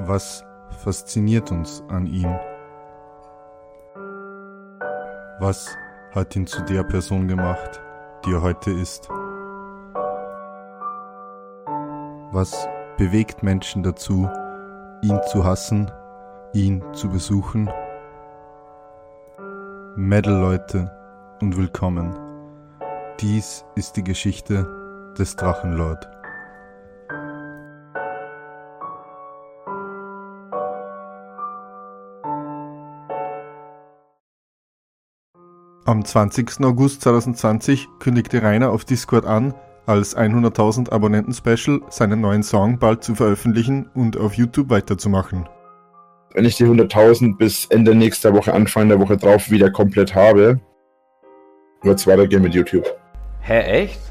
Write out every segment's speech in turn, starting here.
Was fasziniert uns an ihm? Was hat ihn zu der Person gemacht, die er heute ist? Was bewegt Menschen dazu, ihn zu hassen, ihn zu besuchen? Metal-Leute und willkommen. Dies ist die Geschichte des Drachenlord. Am 20. August 2020 kündigte Rainer auf Discord an, als 100.000 Abonnenten-Special seinen neuen Song bald zu veröffentlichen und auf YouTube weiterzumachen. Wenn ich die 100.000 bis Ende nächster Woche, Anfang der Woche drauf wieder komplett habe, wird es weitergehen mit YouTube. Hä, echt?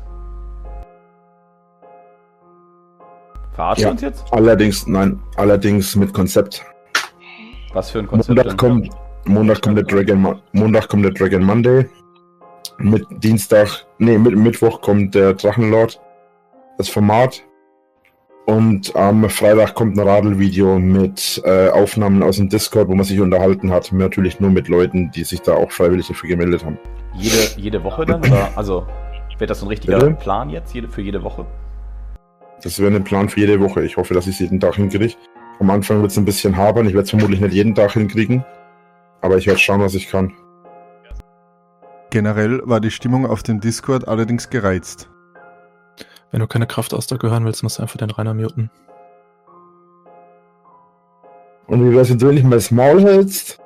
Verarschst du uns jetzt? Allerdings mit Konzept. Was für ein Konzept? Montag kommt der Dragon Monday. Mittwoch kommt der Drachenlord, das Format. Und am Freitag kommt ein Radl-Video mit Aufnahmen aus dem Discord, wo man sich unterhalten hat. Natürlich nur mit Leuten, die sich da auch freiwillig dafür gemeldet haben. Jede Woche dann? Oder? Also wird das so ein richtiger Plan jetzt für jede Woche? Das wäre ein Plan für jede Woche. Ich hoffe, dass ich es jeden Tag hinkriege. Am Anfang wird es ein bisschen hapern. Ich werde es vermutlich nicht jeden Tag hinkriegen. Aber ich werde schauen, was ich kann. Generell war die Stimmung auf dem Discord allerdings gereizt. Wenn du keine Kraftausdrücke hören willst, musst du einfach den Rainer muten. Und wie wär's, wenn du nicht mal das Maul hältst?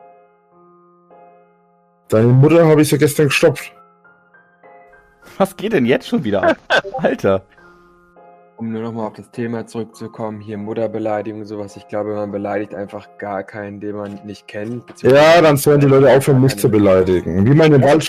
Deine Mutter habe ich ja gestern gestopft. Was geht denn jetzt schon wieder ab? Alter. Um nur nochmal auf das Thema zurückzukommen, hier Mutterbeleidigung und sowas. Ich glaube, man beleidigt einfach gar keinen, den man nicht kennt. Ja, dann sollen die Leute aufhören, mich zu beleidigen. Wie man in den Wald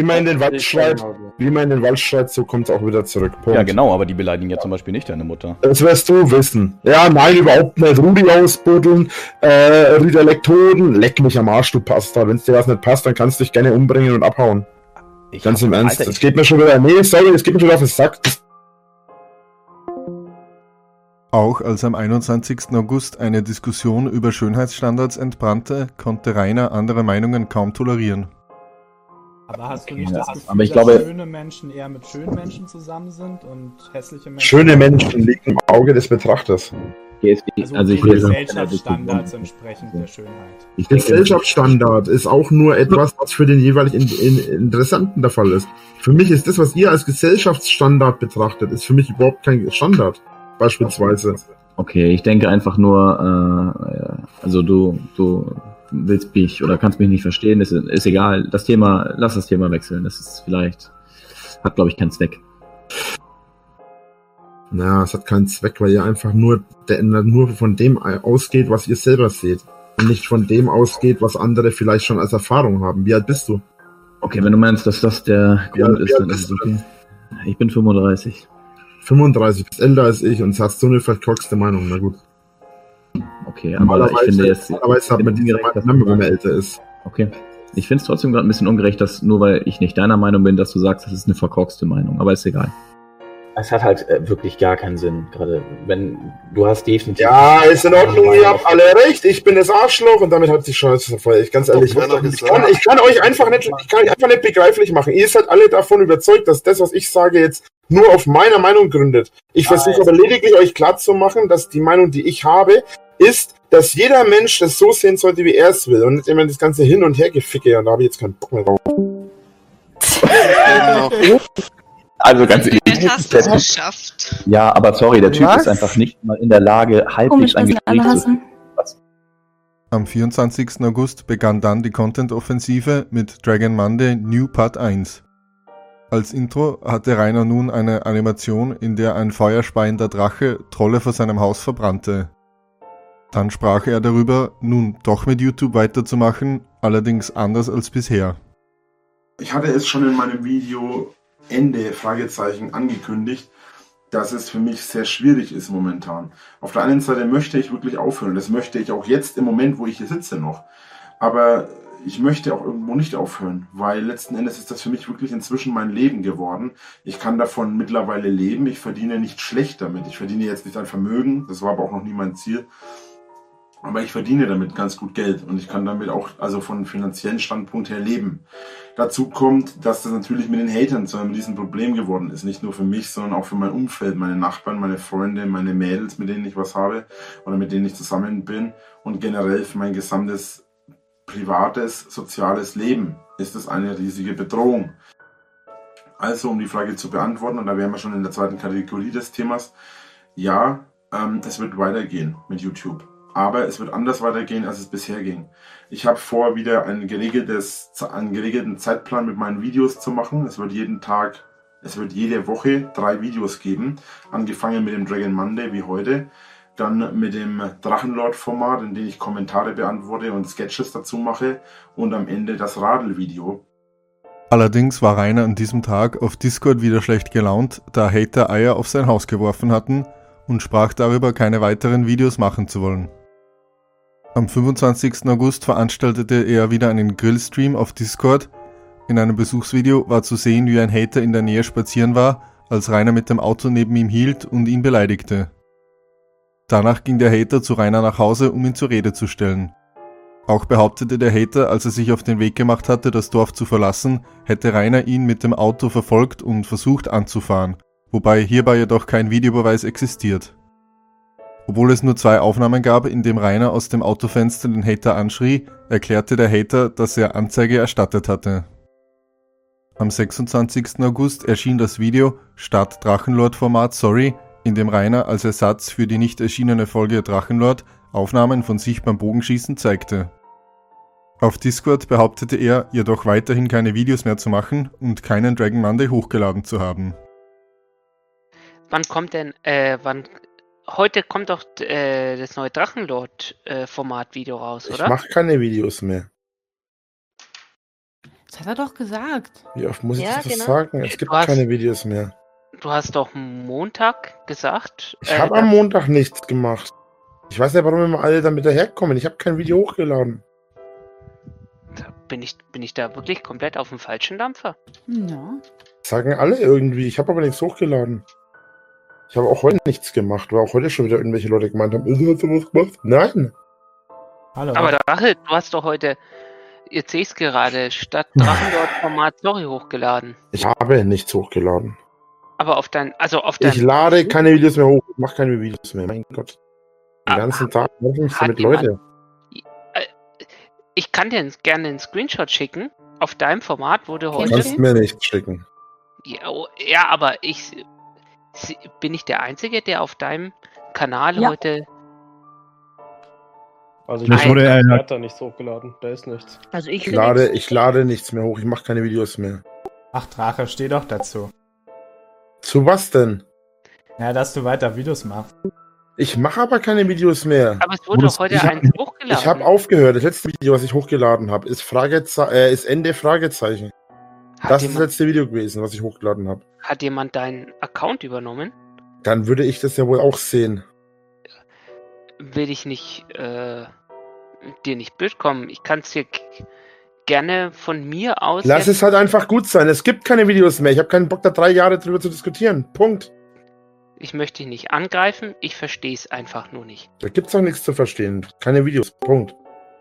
schreit, so kommt es auch wieder zurück. Punkt. Ja, genau, aber die beleidigen ja zum Beispiel nicht deine Mutter. Das wirst du wissen. Ja, nein, überhaupt nicht. Rudi ausbuddeln, Ritalektoden, leck mich am Arsch, du Pasta. Wenn es dir was nicht passt, dann kannst du dich gerne umbringen und abhauen. Ganz im Ernst. Es geht mir schon wieder auf den Sack. Auch als am 21. August eine Diskussion über Schönheitsstandards entbrannte, konnte Rainer andere Meinungen kaum tolerieren. Aber hast du nicht das Gefühl, dass schöne Menschen eher mit schönen Menschen zusammen sind und hässliche Menschen... Schöne Menschen liegen im Auge des Betrachters. Also Gesellschaftsstandards entsprechend der Schönheit. Gesellschaftsstandard ist auch nur etwas, was für den jeweiligen Interessanten der Fall ist. Für mich ist das, was ihr als Gesellschaftsstandard betrachtet, ist für mich überhaupt kein Standard. Beispielsweise. Okay, ich denke einfach nur, also du willst mich oder kannst mich nicht verstehen, ist egal. Lass das Thema wechseln. Das ist hat glaube ich keinen Zweck. Naja, es hat keinen Zweck, weil ihr einfach nur von dem ausgeht, was ihr selber seht. Und nicht von dem ausgeht, was andere vielleicht schon als Erfahrung haben. Wie alt bist du? Okay, wenn du meinst, dass das der Grund ist, dann ist es okay. Ich bin 35. 35, bist älter als ich und hast so eine verkorkste Meinung, na gut. Okay, aber ich finde jetzt... Normalerweise hat man diese Meinung, wenn man älter ist. Okay. Ich finde es trotzdem gerade ein bisschen ungerecht, dass nur weil ich nicht deiner Meinung bin, dass du sagst, das ist eine verkorkste Meinung, aber ist egal. Es hat halt wirklich gar keinen Sinn, gerade wenn du hast definitiv... Ja, ist in Ordnung, ihr habt alle recht, ich bin das Arschloch und damit hat die Chance verfeuert. Ganz ehrlich, ich kann euch einfach nicht begreiflich machen. Ihr seid alle davon überzeugt, dass das, was ich sage, jetzt nur auf meiner Meinung gründet. Ich versuche aber lediglich euch klarzumachen, dass die Meinung, die ich habe, ist, dass jeder Mensch das so sehen sollte, wie er es will und nicht immer das ganze Hin- und Hergeficke, und da habe ich jetzt keinen Bock mehr drauf. Also ganz ehrlich. Hast du es geschafft? Ja, aber sorry, der Typ ist einfach nicht mal in der Lage, halbwegs ein Gespräch zu führen. Am 24. August begann dann die Content-Offensive mit Dragon Monday New Part 1. Als Intro hatte Rainer nun eine Animation, in der ein feuerspeiender Drache Trolle vor seinem Haus verbrannte. Dann sprach er darüber, nun doch mit YouTube weiterzumachen, allerdings anders als bisher. Ich hatte es schon in meinem Video Ende Fragezeichen angekündigt, dass es für mich sehr schwierig ist momentan. Auf der einen Seite möchte ich wirklich aufhören, das möchte ich auch jetzt im Moment, wo ich hier sitze noch. Aber ich möchte auch irgendwo nicht aufhören, weil letzten Endes ist das für mich wirklich inzwischen mein Leben geworden. Ich kann davon mittlerweile leben, ich verdiene nicht schlecht damit. Ich verdiene jetzt nicht ein Vermögen, das war aber auch noch nie mein Ziel. Aber ich verdiene damit ganz gut Geld und ich kann damit auch, also von finanziellen Standpunkt her leben. Dazu kommt, dass das natürlich mit den Hatern zu einem riesen Problem geworden ist. Nicht nur für mich, sondern auch für mein Umfeld, meine Nachbarn, meine Freunde, meine Mädels, mit denen ich was habe oder mit denen ich zusammen bin. Und generell für mein gesamtes privates, soziales Leben ist es eine riesige Bedrohung. Also, um die Frage zu beantworten, und da wären wir schon in der zweiten Kategorie des Themas, ja, es wird weitergehen mit YouTube. Aber es wird anders weitergehen, als es bisher ging. Ich habe vor, wieder einen geregelten Zeitplan mit meinen Videos zu machen. Es wird jede Woche 3 Videos geben. Angefangen mit dem Dragon Monday wie heute. Dann mit dem Drachenlord-Format, in dem ich Kommentare beantworte und Sketches dazu mache. Und am Ende das Radl-Video. Allerdings war Rainer an diesem Tag auf Discord wieder schlecht gelaunt, da Hater Eier auf sein Haus geworfen hatten und sprach darüber, keine weiteren Videos machen zu wollen. Am 25. August veranstaltete er wieder einen Grillstream auf Discord. In einem Besuchsvideo war zu sehen, wie ein Hater in der Nähe spazieren war, als Rainer mit dem Auto neben ihm hielt und ihn beleidigte. Danach ging der Hater zu Rainer nach Hause, um ihn zur Rede zu stellen. Auch behauptete der Hater, als er sich auf den Weg gemacht hatte, das Dorf zu verlassen, hätte Rainer ihn mit dem Auto verfolgt und versucht anzufahren, wobei hierbei jedoch kein Videobeweis existiert. Obwohl es nur 2 Aufnahmen gab, in dem Rainer aus dem Autofenster den Hater anschrie, erklärte der Hater, dass er Anzeige erstattet hatte. Am 26. August erschien das Video Start Drachenlord-Format Sorry, in dem Rainer als Ersatz für die nicht erschienene Folge Drachenlord Aufnahmen von sich beim Bogenschießen zeigte. Auf Discord behauptete er, jedoch weiterhin keine Videos mehr zu machen und keinen Dragon Monday hochgeladen zu haben. Wann kommt denn, heute kommt doch das neue Drachenlord-Format-Video raus, oder? Ich mache keine Videos mehr. Das hat er doch gesagt. Wie oft muss ich das sagen? Es gibt keine Videos mehr. Du hast doch Montag gesagt. Ich habe am Montag nichts gemacht. Ich weiß ja, warum immer alle damit daherkommen. Ich habe kein Video hochgeladen. Bin ich da wirklich komplett auf dem falschen Dampfer? Ja. Sagen alle irgendwie. Ich habe aber nichts hochgeladen. Ich habe auch heute nichts gemacht, weil auch heute schon wieder irgendwelche Leute gemeint haben, hast du was gemacht? Nein. Hallo. Aber Drache, du hast doch heute, jetzt sehe ich es gerade, statt Drachenlord-Format Story hochgeladen. Ich habe nichts hochgeladen. Aber auf dein. Ich lade keine Videos mehr hoch. Ich mache keine Videos mehr. Mein Gott. Den ganzen Tag machen mich damit Leute. Ich kann dir gerne einen Screenshot schicken. Auf deinem Format, wo du heute. Du kannst mir nichts schicken. Ja, aber bin ich der Einzige, der auf deinem Kanal heute. Also ich hat da nichts hochgeladen, da ist nichts. Also ich lade nichts mehr hoch, ich mache keine Videos mehr. Ach Drache, steh doch dazu. Zu was denn? Ja, dass du weiter Videos machst. Ich mache aber keine Videos mehr. Aber es wurde doch heute eins hochgeladen. Ich habe aufgehört. Das letzte Video, was ich hochgeladen habe, ist Ende Fragezeichen. Das ist das letzte Video gewesen, was ich hochgeladen habe. Hat jemand deinen Account übernommen? Dann würde ich das ja wohl auch sehen. Will ich nicht dir nicht blöd kommen. Ich kann es dir gerne von mir aus. Lass es halt einfach gut sein. Es gibt keine Videos mehr. Ich habe keinen Bock, da 3 Jahre drüber zu diskutieren. Punkt. Ich möchte dich nicht angreifen. Ich verstehe es einfach nur nicht. Da gibt's auch nichts zu verstehen. Keine Videos. Punkt.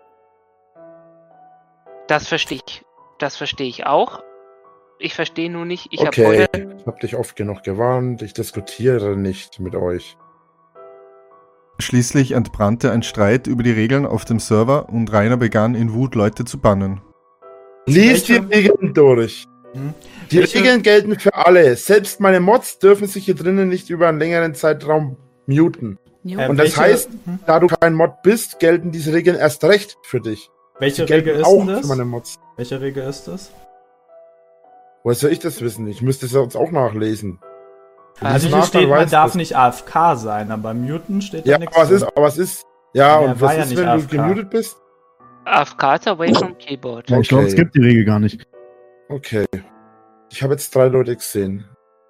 Das verstehe ich. Das verstehe ich auch. Ich verstehe nur nicht. Ich habe dich oft genug gewarnt. Ich diskutiere nicht mit euch. Schließlich entbrannte ein Streit über die Regeln auf dem Server und Rainer begann in Wut Leute zu bannen. Lies die Regeln durch. Die Regeln gelten für alle. Selbst meine Mods dürfen sich hier drinnen nicht über einen längeren Zeitraum muten. Und das heißt, da du kein Mod bist, gelten diese Regeln erst recht für dich. Welche Regel ist denn das? Für meine Mods. Welche Regel ist das? Woher soll ich das wissen? Ich müsste es jetzt auch nachlesen. Also hier steht, man darf nicht AFK sein, aber muten steht da nichts. Aber es ist. Ja, und was ist, wenn du gemutet bist? AFK ist away from keyboard. Ich glaube, es gibt die Regel gar nicht. Okay. Ich habe jetzt 3 Leute gesehen.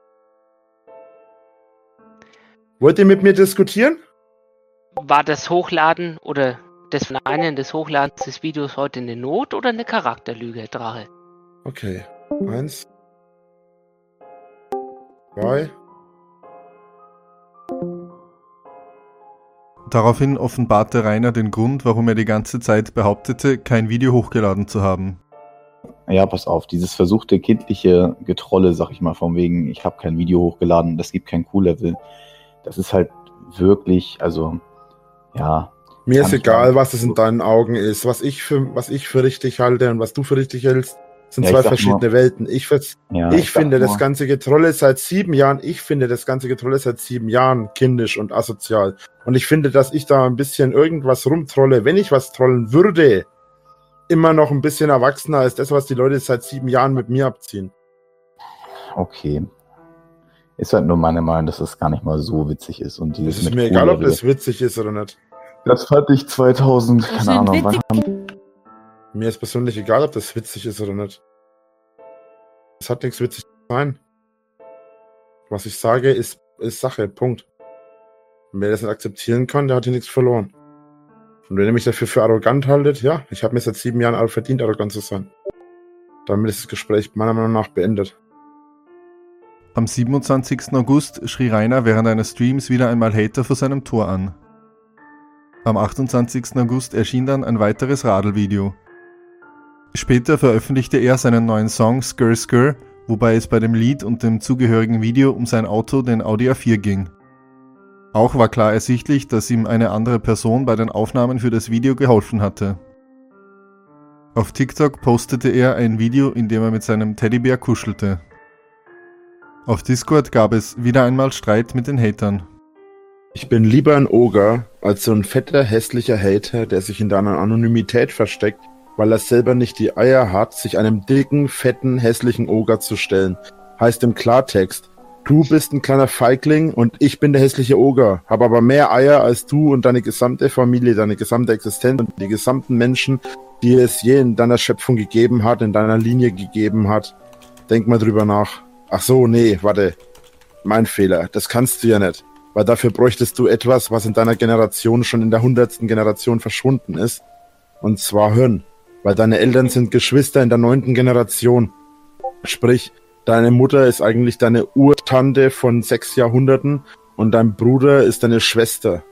Wollt ihr mit mir diskutieren? War das Hochladen oder das Verneinen des Hochladens des Videos heute eine Not oder eine Charakterlüge, Drache? Okay. 1. 2. Daraufhin offenbarte Rainer den Grund, warum er die ganze Zeit behauptete, kein Video hochgeladen zu haben. Ja, pass auf, dieses versuchte kindliche Getrolle, sag ich mal, von wegen, ich habe kein Video hochgeladen, das gibt kein Q-Level. Das ist halt wirklich, also, ja. Mir ist egal, was es in deinen Augen ist. Was ich für richtig halte und was du für richtig hältst, sind zwei verschiedene Welten. Ich finde das ganze Getrolle seit 7 Jahren, kindisch und asozial. Und ich finde, dass ich da ein bisschen irgendwas rumtrolle, wenn ich was trollen würde, immer noch ein bisschen erwachsener als das, was die Leute seit 7 Jahren mit mir abziehen. Okay. Ist halt nur meine Meinung, dass das gar nicht mal so witzig ist. Und es ist mir egal, ob das witzig ist oder nicht. Das fand ich 2000, keine Ahnung, wann. Mir ist persönlich egal, ob das witzig ist oder nicht. Es hat nichts witzig zu sein. Was ich sage, ist Sache, Punkt. Und wer das nicht akzeptieren kann, der hat hier nichts verloren. Und wenn ihr mich dafür für arrogant haltet, ja, ich habe mir seit 7 Jahren verdient, arrogant zu sein. Damit ist das Gespräch meiner Meinung nach beendet. Am 27. August schrie Rainer während eines Streams wieder einmal Hater vor seinem Tor an. Am 28. August erschien dann ein weiteres Radl-Video. Später veröffentlichte er seinen neuen Song Skr Skr, wobei es bei dem Lied und dem zugehörigen Video um sein Auto, den Audi A4, ging. Auch war klar ersichtlich, dass ihm eine andere Person bei den Aufnahmen für das Video geholfen hatte. Auf TikTok postete er ein Video, in dem er mit seinem Teddybär kuschelte. Auf Discord gab es wieder einmal Streit mit den Hatern. Ich bin lieber ein Oger als so ein fetter, hässlicher Hater, der sich in deiner Anonymität versteckt, weil er selber nicht die Eier hat, sich einem dicken, fetten, hässlichen Oger zu stellen. Heißt im Klartext, du bist ein kleiner Feigling und ich bin der hässliche Oger, habe aber mehr Eier als du und deine gesamte Familie, deine gesamte Existenz und die gesamten Menschen, die es je in deiner Schöpfung gegeben hat, in deiner Linie gegeben hat. Denk mal drüber nach. Ach so, nee, warte. Mein Fehler. Das kannst du ja nicht. Weil dafür bräuchtest du etwas, was in deiner Generation schon in der 100. Generation verschwunden ist. Und zwar Hirn. Weil deine Eltern sind Geschwister in der 9. Generation. Sprich, deine Mutter ist eigentlich deine Urtante von 6 Jahrhunderten und dein Bruder ist deine Schwester.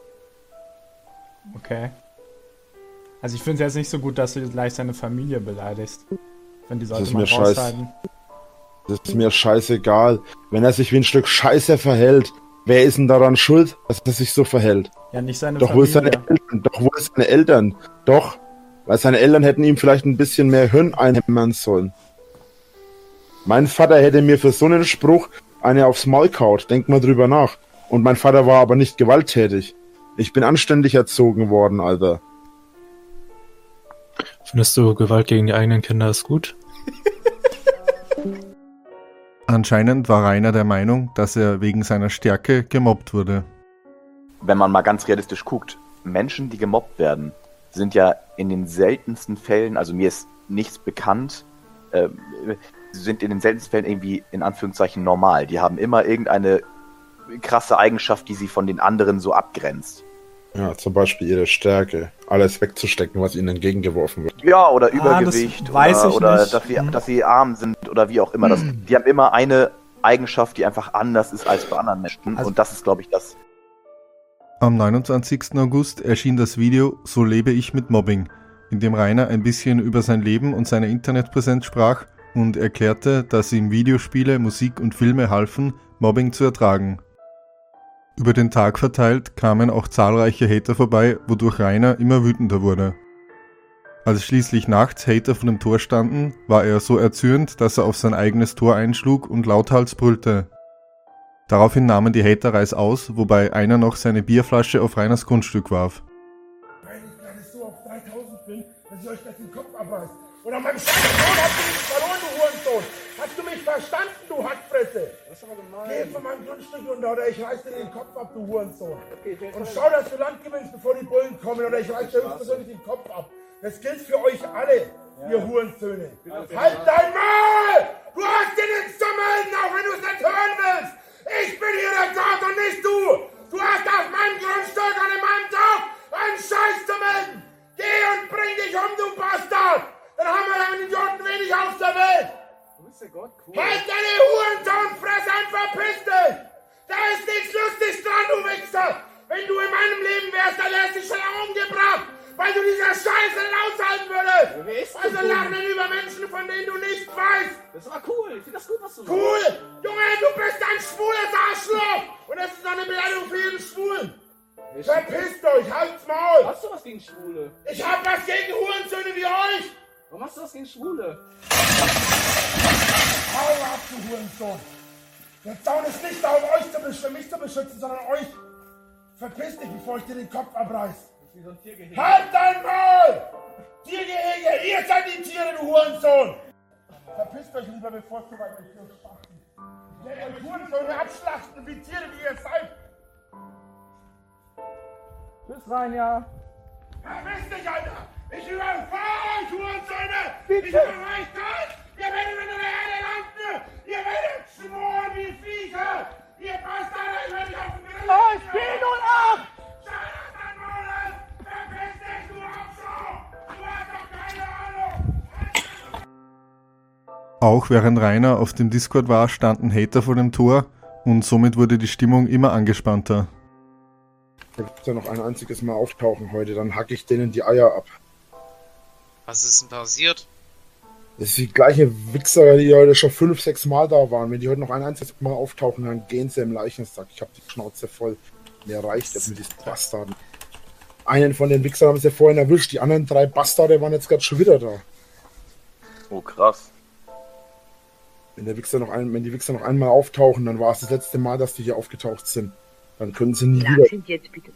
Okay. Also ich finde es jetzt nicht so gut, dass du gleich seine Familie beleidigst. Wenn die sollte mal raushalten. Das ist mir scheißegal. Wenn er sich wie ein Stück Scheiße verhält, wer ist denn daran schuld, dass er sich so verhält? Ja, nicht seine Familie. Wo ist seine Eltern? Doch, weil seine Eltern hätten ihm vielleicht ein bisschen mehr Hirn einhämmern sollen. Mein Vater hätte mir für so einen Spruch eine aufs Maul kaut. Denk mal drüber nach. Und mein Vater war aber nicht gewalttätig. Ich bin anständig erzogen worden, Alter. Findest du Gewalt gegen die eigenen Kinder ist gut? Anscheinend war Rainer der Meinung, dass er wegen seiner Stärke gemobbt wurde. Wenn man mal ganz realistisch guckt, Menschen, die gemobbt werden, sind ja in den seltensten Fällen, also mir ist nichts bekannt, sind in den seltensten Fällen irgendwie in Anführungszeichen normal. Die haben immer irgendeine krasse Eigenschaft, die sie von den anderen so abgrenzt. Ja, zum Beispiel ihre Stärke, alles wegzustecken, was ihnen entgegengeworfen wird. Ja, oder Übergewicht, oder dass sie arm sind oder wie auch immer. Die haben immer eine Eigenschaft, die einfach anders ist als bei anderen Menschen. Und das ist, glaube ich, das. Am 29. August erschien das Video So lebe ich mit Mobbing, in dem Rainer ein bisschen über sein Leben und seine Internetpräsenz sprach und erklärte, dass ihm Videospiele, Musik und Filme halfen, Mobbing zu ertragen. Über den Tag verteilt kamen auch zahlreiche Hater vorbei, wodurch Rainer immer wütender wurde. Als schließlich nachts Hater vor dem Tor standen, war er so erzürnt, dass er auf sein eigenes Tor einschlug und lauthals brüllte. Daraufhin nahmen die Hater Reißaus, wobei einer noch seine Bierflasche auf Rainers Grundstück warf. Weil ich so auf 3000 bin, dass ich euch gleich den Kopf abreiß. Oder mein Sohn habt ihr nicht verloren, du Hurensohn. Hast du mich verstanden, du Hackfresse? Das ist aber gemein. Geh von meinem Grundstück runter oder ich reiß dir den Kopf ab, du Hurensohn. Okay, und schau, dass du Land gewinnst, bevor die Bullen kommen oder ich reiß dir höchstpersönlich den Kopf ab. Das gilt für euch alle, ihr Hurensöhne. Halt dein Maul! Du hast dir nichts zu melden, auch wenn du es nicht hören willst. Ich bin hier der Gott und nicht du. Du hast auf meinem Grundstück und in meinem Dorf einen Scheiß zu melden. Geh und bring dich um, du Bastard. Dann haben wir einen Idioten wenig auf der Welt. Du bist der Gott, cool. Halt deine Hurensohnfresse und verpiss dich. Da ist nichts Lustiges dran, du Wichser. Wenn Wenn du in meinem Leben wärst, dann wärst du schon umgebracht, weil du diese Scheiße aushalten würdest. Also lernen über Menschen, von denen du nichts weißt. Das war cool. Ich finde das gut, was du machst. Cool! Junge, du bist ein schwules Arschloch! Und das ist eine Beleidigung für jeden Schwulen. Verpisst euch, halt's Maul! Hast du was gegen Schwule? Ich hab was gegen Hurensöhne wie euch! Warum hast du was gegen Schwule? Hau ab, du Hurensohn! Der Zaun ist nicht da, um euch für mich zu beschützen, sondern euch. Verpiss dich, bevor ich dir den Kopf abreiß. So ein Tiergehege. Halt dein Maul! Tiergehege, ihr seid die Tiere, du Hurensohn! Verpisst euch lieber, bevor es zu weit euch durchschachten. Ich werde euch Hurensöhne abschlachten, wie Tiere, wie ihr seid! Tschüss, Reinja. Verpiss dich, Alter! Ich überfahre euch, Hurensöhne! Ich mache euch tot! Ihr werdet in der Erde landen! Ihr werdet schmoren wie Viecher! Ihr Bastarde, ich werde euch auf den Grill! Oh, ich bin nun ab! Auch während Rainer auf dem Discord war, standen Hater vor dem Tor und somit wurde die Stimmung immer angespannter. Da wird ja noch ein einziges Mal auftauchen heute, dann hacke ich denen die Eier ab. Was ist denn passiert? Das ist die gleiche Wichser, die heute schon 5, 6 Mal da waren. Wenn die heute noch ein einziges Mal auftauchen, dann gehen sie im Leichensack. Ich hab die Schnauze voll. Mir reicht das mit diesen Bastarden. Einen von den Wichsern haben sie vorhin erwischt, die anderen 3 Bastarde waren jetzt gerade schon wieder da. Oh, krass. Wenn die Wichser noch einmal auftauchen, dann war es das letzte Mal, dass die hier aufgetaucht sind. Dann können sie nie wieder. Sind jetzt bitte.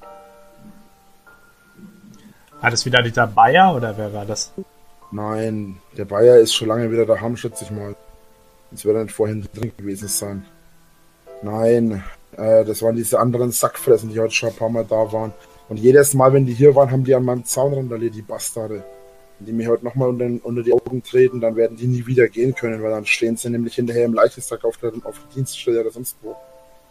War das wieder dieser Bayer oder wer war das? Nein, der Bayer ist schon lange wieder daheim, schätze ich mal. Jetzt wird er nicht vorhin drin gewesen sein. Nein, das waren diese anderen Sackfressen, die heute schon ein paar Mal da waren. Und jedes Mal, wenn die hier waren, haben die an meinem Zaun randaliert, die Bastarde. Wenn die mir heute nochmal unter die Augen treten, dann werden die nie wieder gehen können, weil dann stehen sie nämlich hinterher im Leichensack auf der Dienststelle oder sonst wo.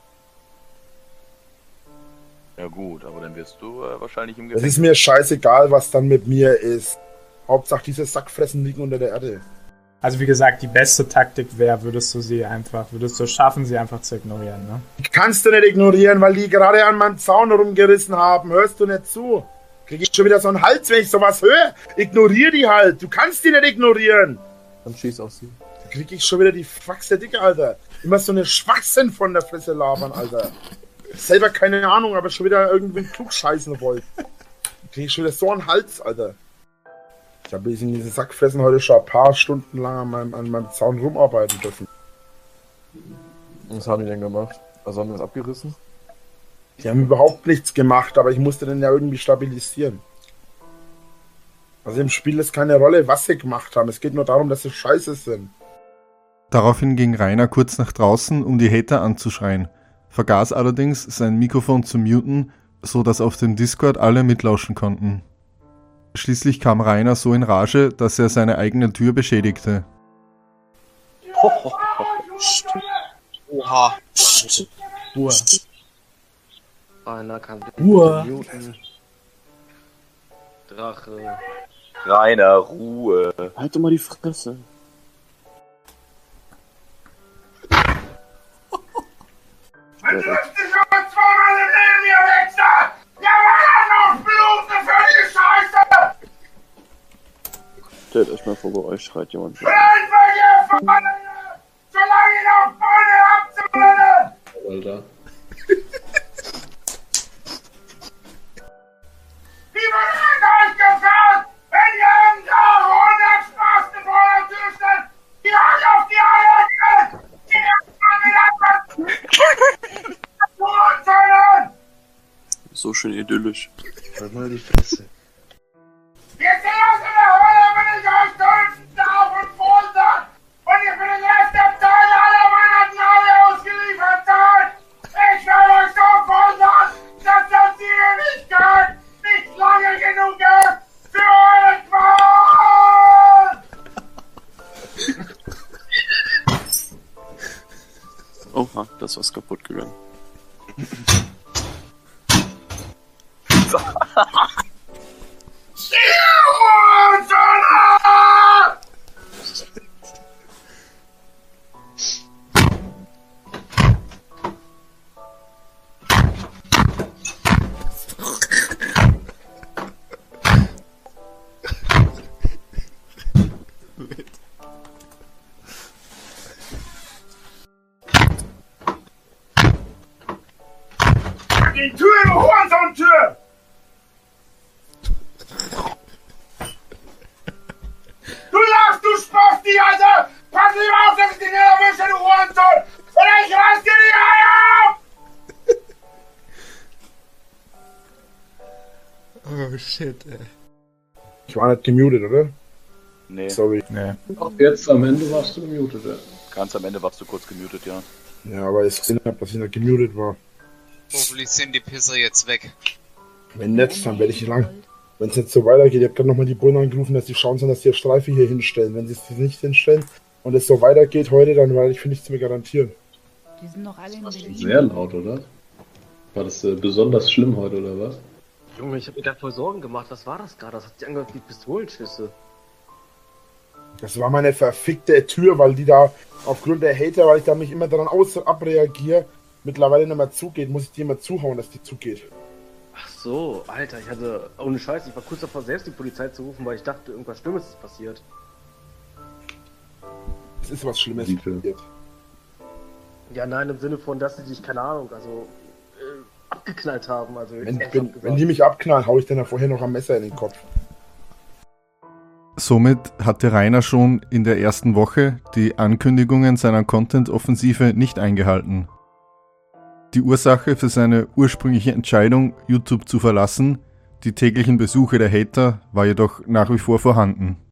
Ja gut, aber dann wirst du wahrscheinlich im Es Gefängnis. ist mir scheißegal, was dann mit mir ist. Hauptsache diese Sackfressen liegen unter der Erde. Also wie gesagt, die beste Taktik wäre, würdest du schaffen, sie einfach zu ignorieren, ne? Kannst du nicht ignorieren, weil die gerade an meinem Zaun rumgerissen haben. Hörst du nicht zu? Krieg ich schon wieder so einen Hals, wenn ich sowas höre? Ignorier die halt. Du kannst die nicht ignorieren. Dann schieß auf sie. Da krieg ich schon wieder die Faxe dicke, Alter. Immer so eine Schwachsinn von der Fresse labern, Alter. Selber keine Ahnung, aber schon wieder irgendwie klugscheißen wollt. Da krieg ich schon wieder so einen Hals, Alter. Ich habe in diesen Sackfressen heute schon ein paar Stunden lang an meinem Zaun rumarbeiten dürfen. Was haben die denn gemacht? Also haben wir das abgerissen? Die haben überhaupt nichts gemacht, aber ich musste den ja irgendwie stabilisieren. Also im Spiel ist keine Rolle, was sie gemacht haben. Es geht nur darum, dass sie scheiße sind. Daraufhin ging Rainer kurz nach draußen, um die Hater anzuschreien, vergaß allerdings sein Mikrofon zu muten, so dass auf dem Discord alle mitlauschen konnten. Schließlich kam Rainer so in Rage, dass er seine eigene Tür beschädigte. Oha. Ruhe. Rainer kann Ruhe. muten. Drache. Rainer, Ruhe. Halt doch mal die Fresse. Man trifft sich aber zweimal im Leben, ihr Wichser! Ja, man noch Blut für die Scheiße! Stellt euch mal vor, bei euch schreit jemand. Einfach ihr Verbanne! Solange ihr noch Beine abzubrennen! Alter. Wie wird es euch gefällt, wenn ihr im Jahr 100 Spasten vor der Tür steht, die euch auf die Eier geht? Die So schön idyllisch. Halt mal die Fresse. Wir sehen uns in der Hölle, wenn ich euch töten darf und foltern! Und ihr für den Rest der Teile aller meiner Gnade ausgeliefert seid! Ich werde euch so foltern, dass das die Ewigkeit nicht lange genug ist für eure Qual! Oha, das ist was kaputt gegangen. die Tür, du Hurensohn-Tür! Du lachst, du Spasti, Alter! Pass lieber auf, dass ich dich nicht erwische, du Hurensohn! Oder ich reiß dir die Eier ab! Oh shit, ey. Ich war nicht gemutet, oder? Nee. Sorry. Nee. Auch jetzt am Ende warst du gemutet, ja. Ganz am Ende warst du kurz gemutet, ja. Ja, aber ich gesehen habe, dass ich nicht gemutet war. Hoffentlich sind die Pisser jetzt weg. Wenn nicht, dann werde ich lang. Wenn es jetzt so weitergeht, ich habe gerade nochmal die Bullen angerufen, dass die schauen sollen, dass die Streife hier hinstellen. Wenn sie es nicht hinstellen und es so weitergeht heute, dann werde ich für nichts mehr garantieren. Die sind doch alle in Berlin. Sehr laut, oder? War das besonders schlimm heute, oder was? Junge, ich habe mir da voll Sorgen gemacht. Was war das gerade? Das hat sich angehört wie Pistolenschüsse. Das war meine verfickte Tür, weil die da aufgrund der Hater, weil ich da mich immer daran abreagiere, mittlerweile nicht mehr zugeht, muss ich die immer zuhauen, dass die zugeht. Ach so, Alter, ich hatte, ohne Scheiß, ich war kurz davor, selbst die Polizei zu rufen, weil ich dachte, irgendwas Schlimmes ist passiert. Es ist was Schlimmes passiert. Ja, nein, im Sinne von, dass sie dich, keine Ahnung, also abgeknallt haben. Also Wenn die mich abknallen, hau ich dann ja vorher noch am Messer in den Kopf. Somit hatte Rainer schon in der ersten Woche die Ankündigungen seiner Content-Offensive nicht eingehalten. Die Ursache für seine ursprüngliche Entscheidung, YouTube zu verlassen, die täglichen Besuche der Hater, war jedoch nach wie vor vorhanden.